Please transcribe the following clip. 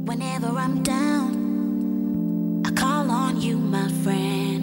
Whenever I'm down, I call on you, my friend.